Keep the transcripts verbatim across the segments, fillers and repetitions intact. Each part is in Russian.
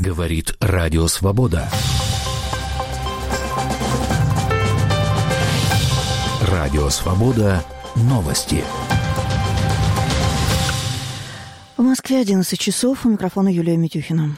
Говорит Радио Свобода. Радио Свобода. Новости. В Москве одиннадцать часов. У микрофона Юлия Митюхина.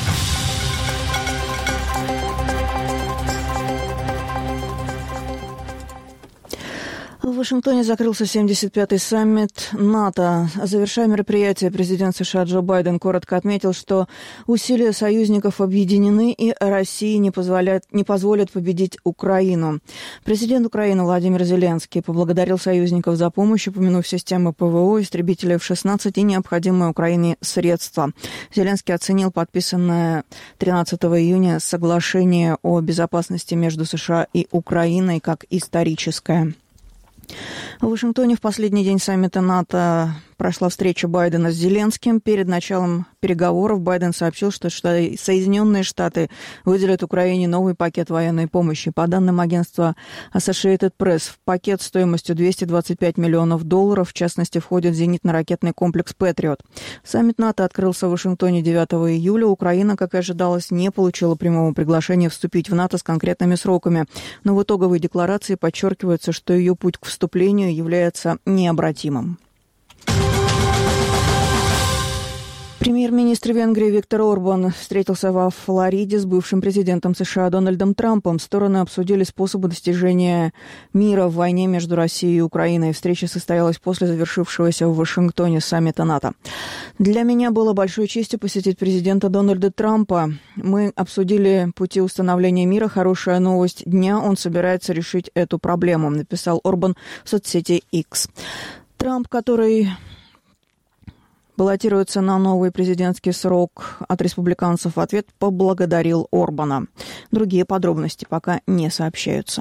В Вашингтоне закрылся семьдесят пятый саммит НАТО. Завершая мероприятие, президент США Джо Байден коротко отметил, что усилия союзников объединены и России не позволят, не позволят победить Украину. Президент Украины Владимир Зеленский поблагодарил союзников за помощь, упомянув системы ПВО, истребителей эф шестнадцать и необходимые Украине средства. Зеленский оценил подписанное тринадцатого июня соглашение о безопасности между США и Украиной как историческое. В Вашингтоне в последний день саммита НАТО прошла встреча Байдена с Зеленским. Перед началом переговоров Байден сообщил, что Соединенные Штаты выделят Украине новый пакет военной помощи. По данным агентства Associated Press, в пакет стоимостью двести двадцать пять миллионов долларов, в частности, входит зенитно-ракетный комплекс «Патриот». Саммит НАТО открылся в Вашингтоне девятого июля. Украина, как и ожидалось, не получила прямого приглашения вступить в НАТО с конкретными сроками. Но в итоговой декларации подчеркивается, что ее путь к вступлению является необратимым. Премьер-министр Венгрии Виктор Орбан встретился во Флориде с бывшим президентом США Дональдом Трампом. Стороны обсудили способы достижения мира в войне между Россией и Украиной. Встреча состоялась после завершившегося в Вашингтоне саммита НАТО. Для меня было большой честью посетить президента Дональда Трампа. Мы обсудили пути установления мира. Хорошая новость дня. Он собирается решить эту проблему, написал Орбан в соцсети X. Трамп, который баллотируется на новый президентский срок от республиканцев, в ответ поблагодарил Орбана. Другие подробности пока не сообщаются.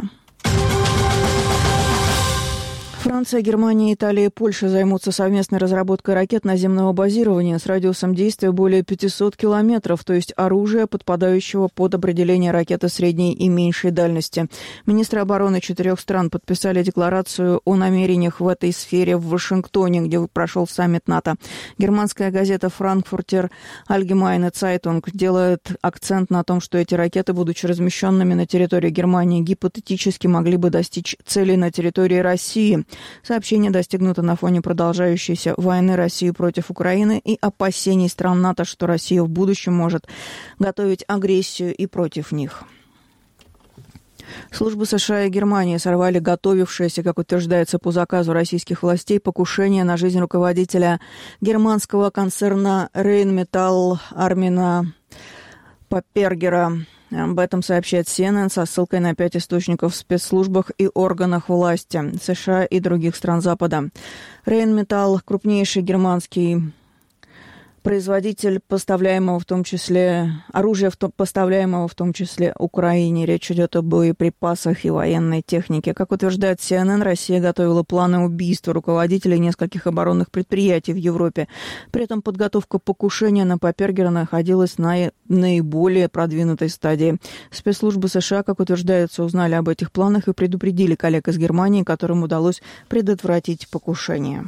Франция, Германия, Италия и Польша займутся совместной разработкой ракет наземного базирования с радиусом действия более пятьсот километров, то есть оружия, подпадающего под определение ракеты средней и меньшей дальности. Министры обороны четырех стран подписали декларацию о намерениях в этой сфере в Вашингтоне, где прошел саммит НАТО. Германская газета «Frankfurter Allgemeine Zeitung» делает акцент на том, что эти ракеты, будучи размещенными на территории Германии, гипотетически могли бы достичь целей на территории России. Сообщение достигнуто на фоне продолжающейся войны России против Украины и опасений стран НАТО, что Россия в будущем может готовить агрессию и против них. Службы США и Германии сорвали готовившееся, как утверждается по заказу российских властей, покушение на жизнь руководителя германского концерна Rheinmetall Армина Паппергера. Об этом сообщает си эн эн со ссылкой на пять источников в спецслужбах и органах власти США и других стран Запада. Rheinmetall – крупнейший германский производитель поставляемого в том числе оружия, поставляемого в том числе Украине. Речь идет о боеприпасах и военной технике. Как утверждает си эн эн, Россия готовила планы убийства руководителей нескольких оборонных предприятий в Европе. При этом подготовка покушения на Паппергера находилась на наиболее продвинутой стадии. Спецслужбы США, как утверждается, узнали об этих планах и предупредили коллег из Германии, которым удалось предотвратить покушение.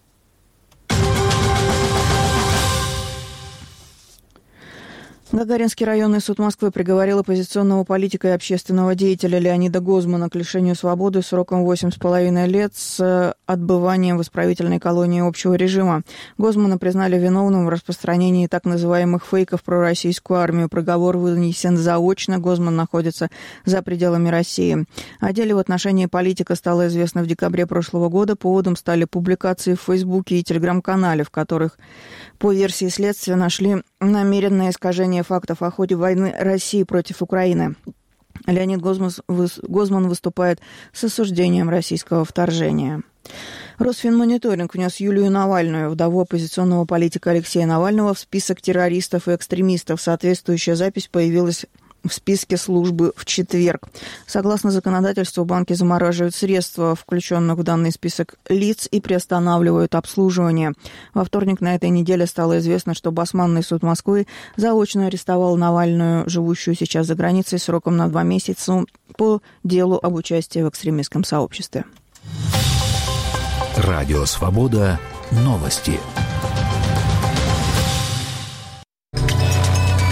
Гагаринский районный суд Москвы приговорил оппозиционного политика и общественного деятеля Леонида Гозмана к лишению свободы сроком восемь с половиной лет с отбыванием в исправительной колонии общего режима. Гозмана признали виновным в распространении так называемых фейков про российскую армию. Приговор вынесен заочно. Гозман находится за пределами России. О деле в отношении политика стало известно в декабре прошлого года. Поводом стали публикации в Фейсбуке и Телеграм-канале, в которых, по версии следствия, нашли намеренное искажение фактов о ходе войны России против Украины. Леонид Гозман выступает с осуждением российского вторжения. Росфинмониторинг внес Юлию Навальную, вдову оппозиционного политика Алексея Навального, в список террористов и экстремистов. Соответствующая запись появилась в списке службы в четверг. Согласно законодательству, банки замораживают средства, включенных в данный список лиц, и приостанавливают обслуживание. Во вторник на этой неделе стало известно, что Басманный суд Москвы заочно арестовал Навальную, живущую сейчас за границей, сроком на два месяца по делу об участии в экстремистском сообществе. Радио «Свобода». Новости.